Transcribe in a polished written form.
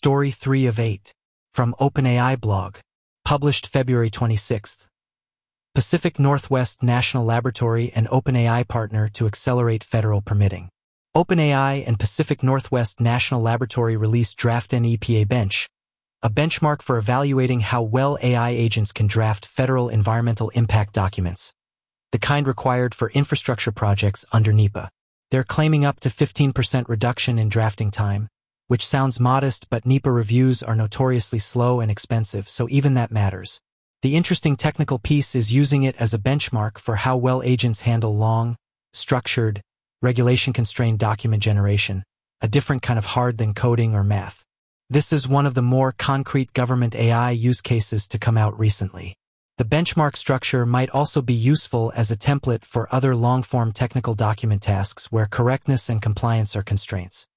Story 3 of 8. From OpenAI blog. Published February 26. Pacific Northwest National Laboratory and OpenAI partner to accelerate federal permitting. OpenAI and Pacific Northwest National Laboratory released Draft NEPA Bench, a benchmark for evaluating how well AI agents can draft federal environmental impact documents, the kind required for infrastructure projects under NEPA. They're claiming up to 15% reduction in drafting time, which sounds modest, but NEPA reviews are notoriously slow and expensive, so even that matters. The interesting technical piece is using it as a benchmark for how well agents handle long, structured, regulation-constrained document generation, a different kind of hard than coding or math. This is one of the more concrete government AI use cases to come out recently. The benchmark structure might also be useful as a template for other long-form technical document tasks where correctness and compliance are constraints.